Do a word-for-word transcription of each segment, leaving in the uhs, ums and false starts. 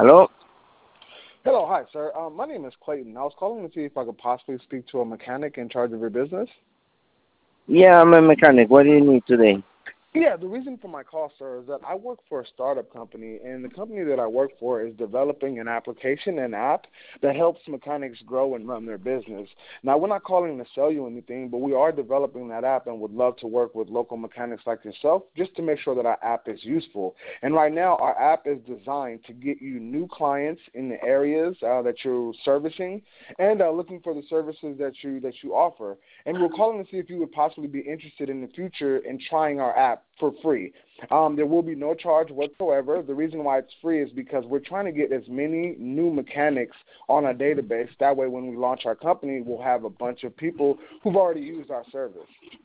Hello? Hello, hi, sir. Um, my name is Clayton. I was calling to see if I could possibly speak to a mechanic in charge of your business. Yeah, I'm a mechanic. What do you need today? Yeah, the reason for my call, sir, is that I work for a startup company, and the company that I work for is developing an application, an app, that helps mechanics grow and run their business. Now, we're not calling to sell you anything, but we are developing that app and would love to work with local mechanics like yourself just to make sure that our app is useful. And right now, our app is designed to get you new clients in the areas uh, that you're servicing and uh, looking for the services that you that you offer. And we're calling to see if you would possibly be interested in the future in trying our app for free. Um, there will be no charge whatsoever. The reason why it's free is because we're trying to get as many new mechanics on our database. That way when we launch our company, we'll have a bunch of people who've already used our service.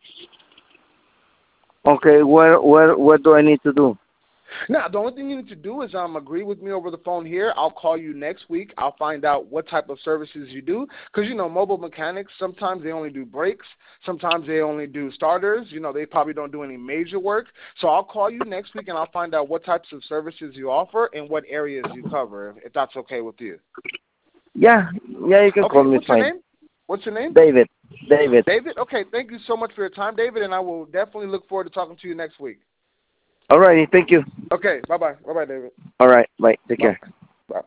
Okay, what, what, what do I need to do? Now, the only thing you need to do is um, agree with me over the phone here. I'll call you next week. I'll find out what type of services you do. Because, you know, mobile mechanics, sometimes they only do brakes. Sometimes they only do starters. You know, they probably don't do any major work. So I'll call you next week, and I'll find out what types of services you offer and what areas you cover, if that's okay with you. Yeah, yeah, you can Okay, call me, what's your fine. name? What's your name? David. David. David? Okay, thank you so much for your time, David, and I will definitely look forward to talking to you next week. All righty, thank you. Okay, bye-bye. Bye-bye, David. All right, bye. Take Bye. care.